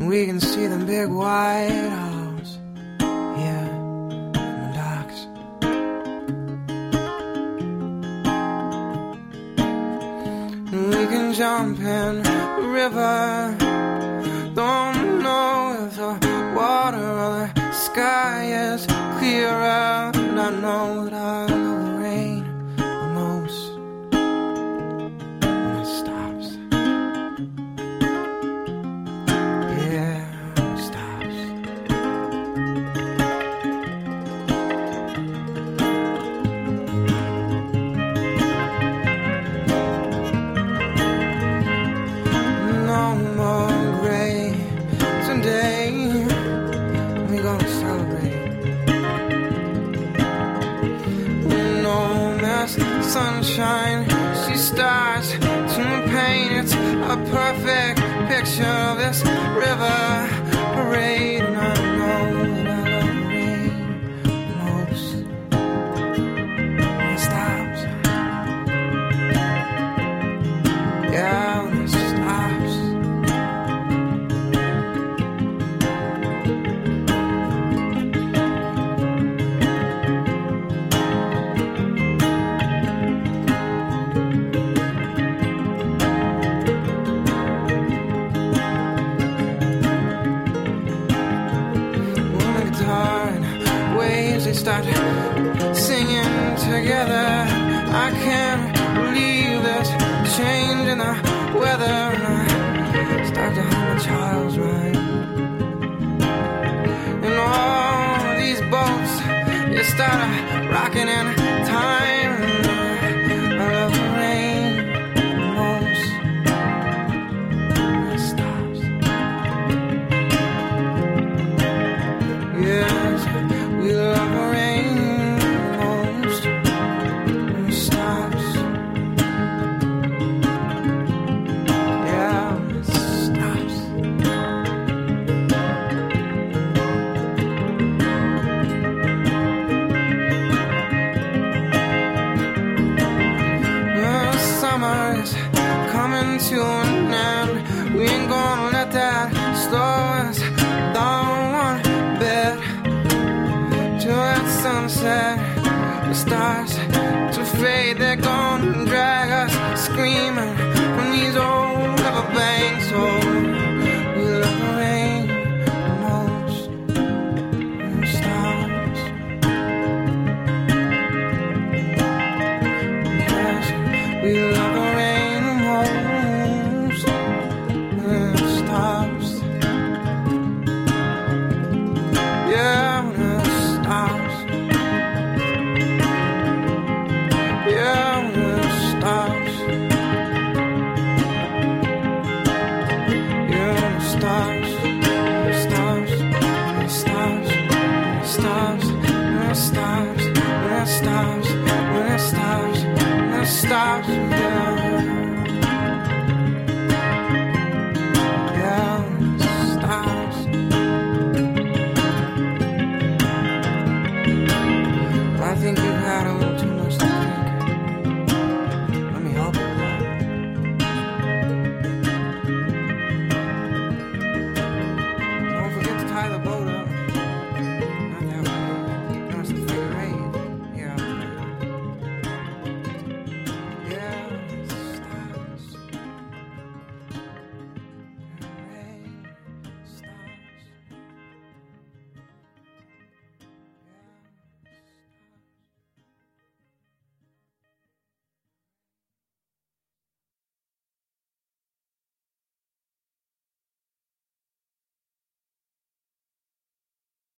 we can see the big white house here from the docks. And we can jump in the river. Don't know if the water or the sky is clearer. And I know that I love the rain the most when it stops. Yeah, when it stops. No more gray today. We gonna celebrate. No mess, sunshine. She starts to paint. It's a perfect picture of this river parade. And I know that I love the rain most when it stops. Yeah, when it stops. They start singing together. I can't believe this change in the weather. And I start to hum a child's rhyme. And all these boats, they start rocking in time. And I love the rain the most when it stops. Yes, we love the rain most when it stops. Yeah, when it stops. The summer is coming to an end. We ain't gonna let that slow us down one bit. Till that sunset, the stars to fade. They're gonna drag us screaming from these old riverbanks. Oh, we love the rain the most when it stops. Yes, we love